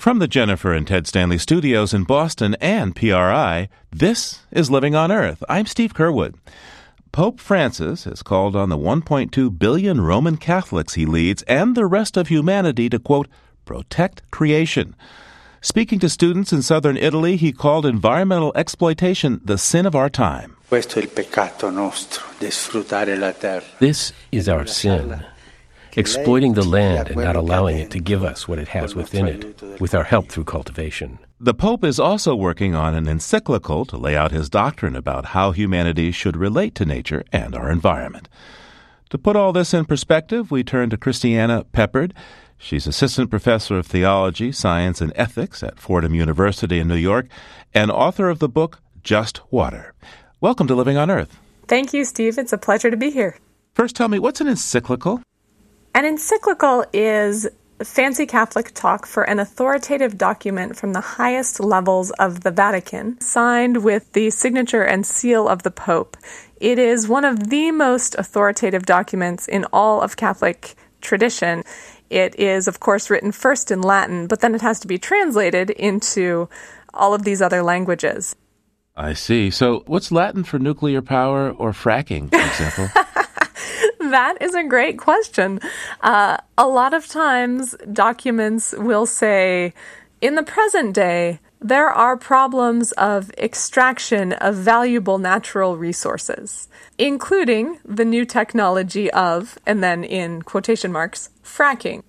From the Jennifer and Ted Stanley studios in Boston and PRI, this is Living on Earth. I'm Steve Curwood. Pope Francis has called on the 1.2 billion Roman Catholics he leads and the rest of humanity to, quote, protect creation. Speaking to students in southern Italy, he called environmental exploitation the sin of our time. This is our sin, exploiting the land and not allowing it to give us what it has within it, with our help through cultivation. The Pope is also working on an encyclical to lay out his doctrine about how humanity should relate to nature and our environment. To put all this in perspective, we turn to Christiana Peppard. She's assistant professor of theology, science, and ethics at Fordham University in New York and author of the book Just Water. Welcome to Living on Earth. Thank you, Steve. It's a pleasure to be here. First, tell me, what's an encyclical? An encyclical is fancy Catholic talk for an authoritative document from the highest levels of the Vatican, signed with the signature and seal of the Pope. It is one of the most authoritative documents in all of Catholic tradition. It is, of course, written first in Latin, but then it has to be translated into all of these other languages. I see. So what's Latin for nuclear power or fracking, for example? That is a great question. A lot of times documents will say, in the present day, there are problems of extraction of valuable natural resources, including the new technology of, and then in quotation marks, fracking.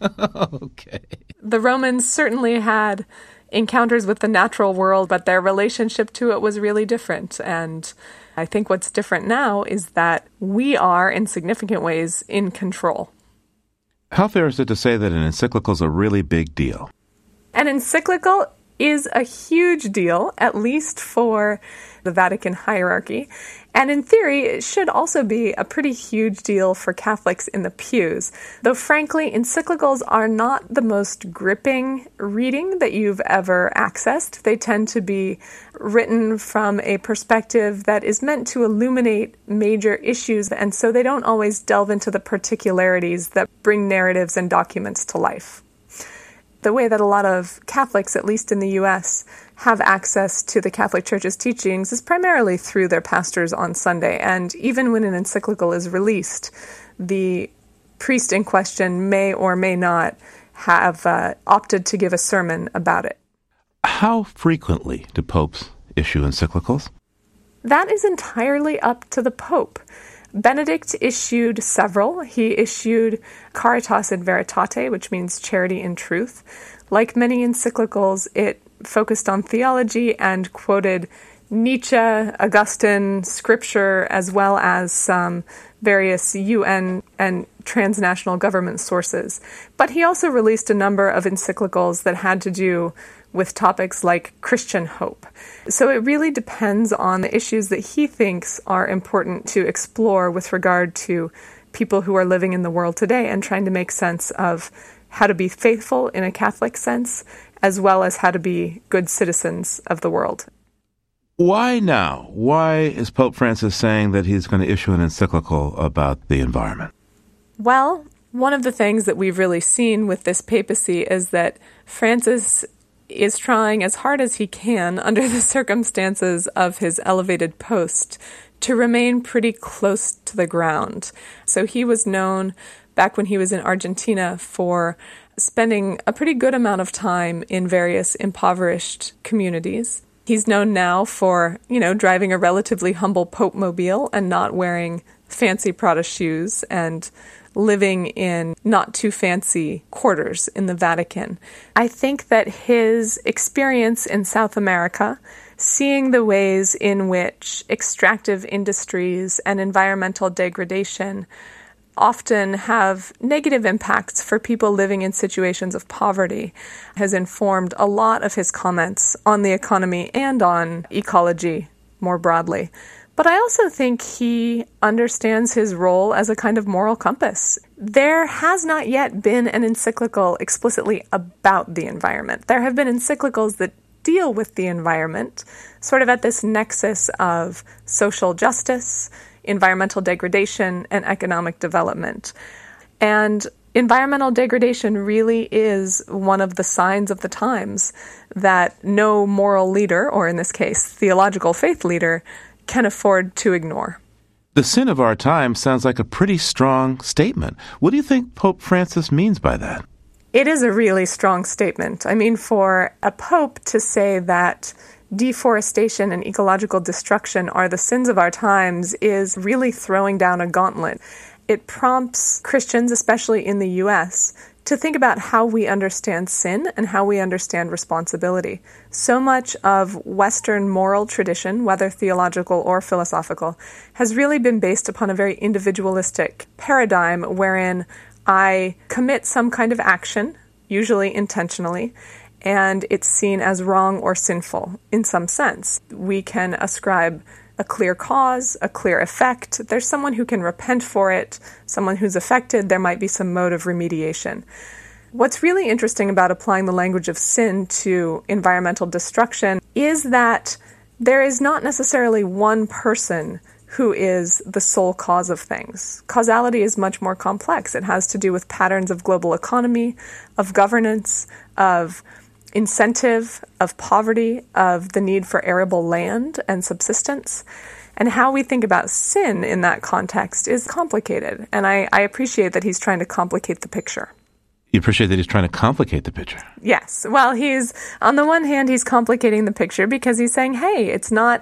Okay. The Romans certainly had encounters with the natural world, but their relationship to it was really different. And I think what's different now is that we are, in significant ways, in control. How fair is it to say that an encyclical is a really big deal? An encyclical is a huge deal, at least for the Vatican hierarchy. And in theory, it should also be a pretty huge deal for Catholics in the pews. Though frankly, encyclicals are not the most gripping reading that you've ever accessed. They tend to be written from a perspective that is meant to illuminate major issues, and so they don't always delve into the particularities that bring narratives and documents to life. The way that a lot of Catholics, at least in the U.S., have access to the Catholic Church's teachings is primarily through their pastors on Sunday. And even when an encyclical is released, the priest in question may or may not have opted to give a sermon about it. How frequently do popes issue encyclicals? That is entirely up to the Pope. Benedict issued several. He issued Caritas in Veritate, which means charity in truth. Like many encyclicals, it focused on theology and quoted Nietzsche, Augustine, scripture, as well as some various UN and transnational government sources. But he also released a number of encyclicals that had to do with topics like Christian hope. So it really depends on the issues that he thinks are important to explore with regard to people who are living in the world today and trying to make sense of how to be faithful in a Catholic sense, as well as how to be good citizens of the world. Why now? Why is Pope Francis saying that he's going to issue an encyclical about the environment? Well, one of the things that we've really seen with this papacy is that Francis is trying as hard as he can, under the circumstances of his elevated post, to remain pretty close to the ground. So he was known, back when he was in Argentina, for spending a pretty good amount of time in various impoverished communities. He's known now for, driving a relatively humble Pope mobile and not wearing fancy Prada shoes and living in not too fancy quarters in the Vatican. I think that his experience in South America, seeing the ways in which extractive industries and environmental degradation often have negative impacts for people living in situations of poverty, has informed a lot of his comments on the economy and on ecology more broadly. But I also think he understands his role as a kind of moral compass. There has not yet been an encyclical explicitly about the environment. There have been encyclicals that deal with the environment, sort of at this nexus of social justice, environmental degradation, and economic development. And environmental degradation really is one of the signs of the times that no moral leader, or in this case, theological faith leader, can afford to ignore. The sin of our time sounds like a pretty strong statement. What do you think Pope Francis means by that? It is a really strong statement. I mean, for a pope to say that deforestation and ecological destruction are the sins of our times is really throwing down a gauntlet. It prompts Christians, especially in the U.S., to think about how we understand sin and how we understand responsibility. So much of Western moral tradition, whether theological or philosophical, has really been based upon a very individualistic paradigm wherein I commit some kind of action, usually intentionally, and it's seen as wrong or sinful in some sense. We can ascribe a clear cause, a clear effect. There's someone who can repent for it, someone who's affected. There might be some mode of remediation. What's really interesting about applying the language of sin to environmental destruction is that there is not necessarily one person who is the sole cause of things. Causality is much more complex. It has to do with patterns of global economy, of governance, of incentive, of poverty, of the need for arable land and subsistence. And how we think about sin in that context is complicated. And I appreciate that he's trying to complicate the picture. You appreciate that he's trying to complicate the picture? Yes. Well, on the one hand, he's complicating the picture because he's saying, hey, it's not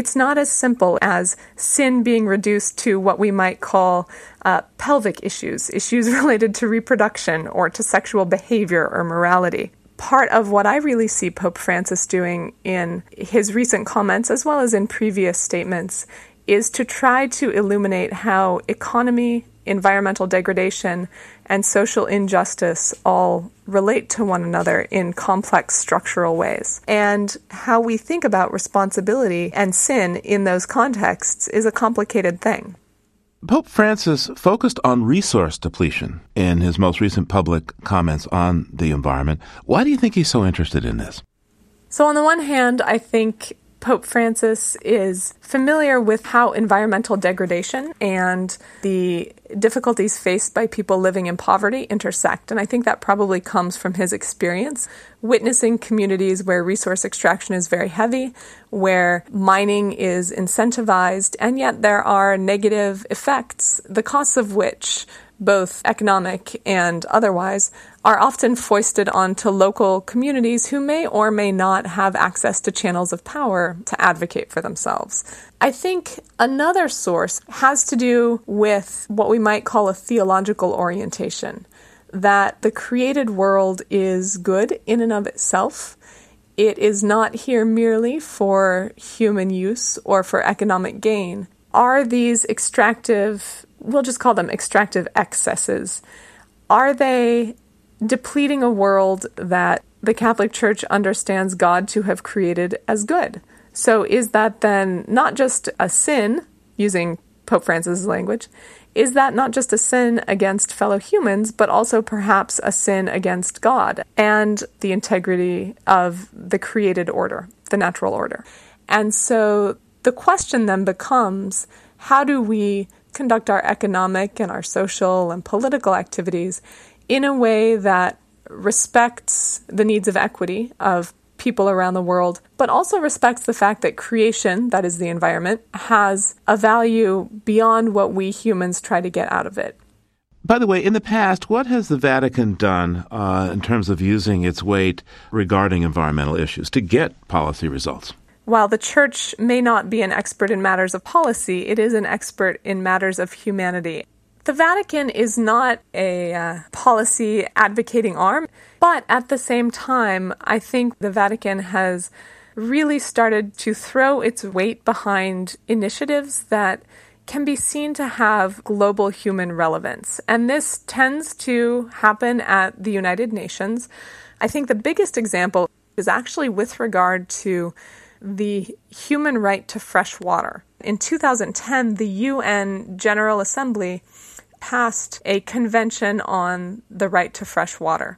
as simple as sin being reduced to what we might call pelvic issues related to reproduction or to sexual behavior or morality. Part of what I really see Pope Francis doing in his recent comments, as well as in previous statements, is to try to illuminate how economy, environmental degradation, and social injustice all relate to one another in complex structural ways. And how we think about responsibility and sin in those contexts is a complicated thing. Pope Francis focused on resource depletion in his most recent public comments on the environment. Why do you think he's so interested in this? So on the one hand, I think Pope Francis is familiar with how environmental degradation and the difficulties faced by people living in poverty intersect. And I think that probably comes from his experience witnessing communities where resource extraction is very heavy, where mining is incentivized, and yet there are negative effects, the costs of which, both economic and otherwise, are often foisted onto local communities who may or may not have access to channels of power to advocate for themselves. I think another source has to do with what we might call a theological orientation, that the created world is good in and of itself. It is not here merely for human use or for economic gain. Are these extractive, we'll just call them extractive excesses, are they depleting a world that the Catholic Church understands God to have created as good? So is that then not just a sin, using Pope Francis' language, is that not just a sin against fellow humans, but also perhaps a sin against God and the integrity of the created order, the natural order? And so the question then becomes, how do we conduct our economic and our social and political activities in a way that respects the needs of equity of people around the world, but also respects the fact that creation, that is the environment, has a value beyond what we humans try to get out of it? By the way, in the past, what has the Vatican done in terms of using its weight regarding environmental issues to get policy results? While the Church may not be an expert in matters of policy, it is an expert in matters of humanity. The Vatican is not a policy advocating arm, but at the same time, I think the Vatican has really started to throw its weight behind initiatives that can be seen to have global human relevance. And this tends to happen at the United Nations. I think the biggest example is actually with regard to the human right to fresh water. In 2010, the UN General Assembly passed a convention on the right to fresh water.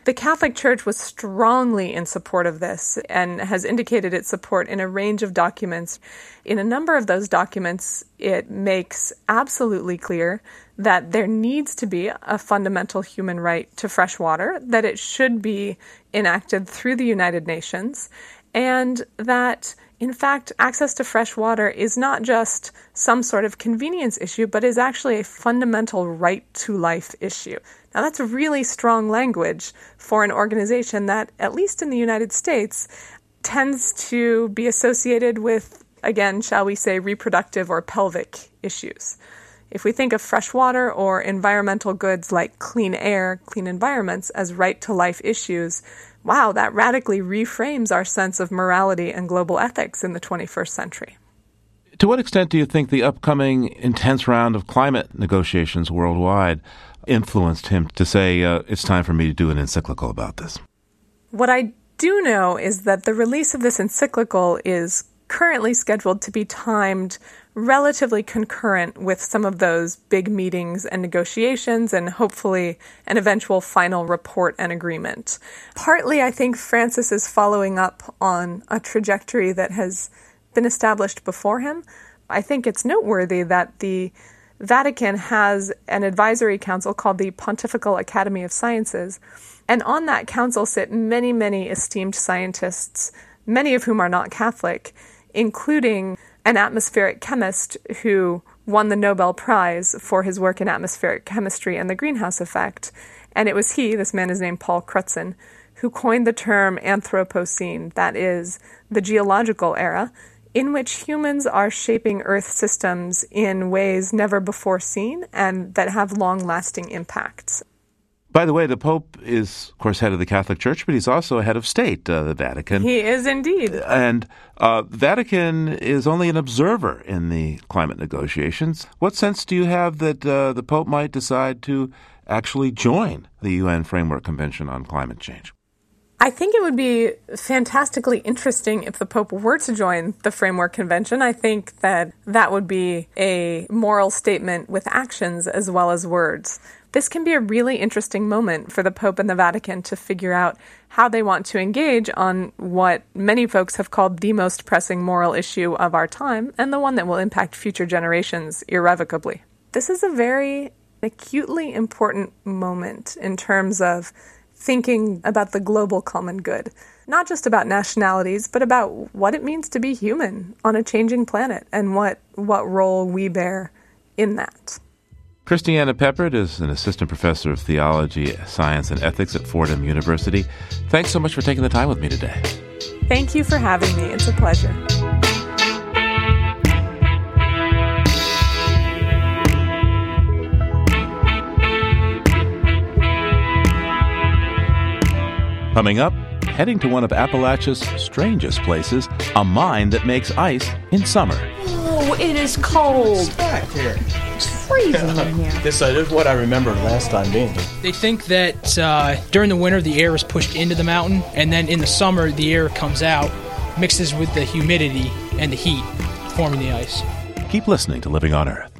The Catholic Church was strongly in support of this and has indicated its support in a range of documents. In a number of those documents, it makes absolutely clear that there needs to be a fundamental human right to fresh water, that it should be enacted through the United Nations, and that, in fact, access to fresh water is not just some sort of convenience issue, but is actually a fundamental right to life issue. Now, that's really strong language for an organization that, at least in the United States, tends to be associated with, again, shall we say, reproductive or pelvic issues. If we think of fresh water or environmental goods like clean air, clean environments as right-to-life issues, wow, that radically reframes our sense of morality and global ethics in the 21st century. To what extent do you think the upcoming intense round of climate negotiations worldwide influenced him to say, it's time for me to do an encyclical about this? What I do know is that the release of this encyclical is currently scheduled to be timed relatively concurrent with some of those big meetings and negotiations and hopefully an eventual final report and agreement. Partly, I think Francis is following up on a trajectory that has been established before him. I think it's noteworthy that the Vatican has an advisory council called the Pontifical Academy of Sciences, and on that council sit many, many esteemed scientists, many of whom are not Catholic, including an atmospheric chemist who won the Nobel Prize for his work in atmospheric chemistry and the greenhouse effect. And it was he, this man is named Paul Crutzen, who coined the term Anthropocene, that is, the geological era, in which humans are shaping Earth systems in ways never before seen and that have long-lasting impacts. By the way, the Pope is, of course, head of the Catholic Church, but he's also head of state, the Vatican. He is indeed. And Vatican is only an observer in the climate negotiations. What sense do you have that the Pope might decide to actually join the UN Framework Convention on Climate Change? I think it would be fantastically interesting if the Pope were to join the Framework Convention. I think that that would be a moral statement with actions as well as words. This can be a really interesting moment for the Pope and the Vatican to figure out how they want to engage on what many folks have called the most pressing moral issue of our time and the one that will impact future generations irrevocably. This is a very acutely important moment in terms of thinking about the global common good, not just about nationalities, but about what it means to be human on a changing planet and what role we bear in that. Christiana Peppard is an assistant professor of theology, science, and ethics at Fordham University. Thanks so much for taking the time with me today. Thank you for having me. It's a pleasure. Coming up, heading to one of Appalachia's strangest places, a mine that makes ice in summer. Oh, it is cold. It's back here. It's freezing in here. This is what I remember last time being here. They think that during the winter, the air is pushed into the mountain, and then in the summer, the air comes out, mixes with the humidity and the heat, forming the ice. Keep listening to Living on Earth.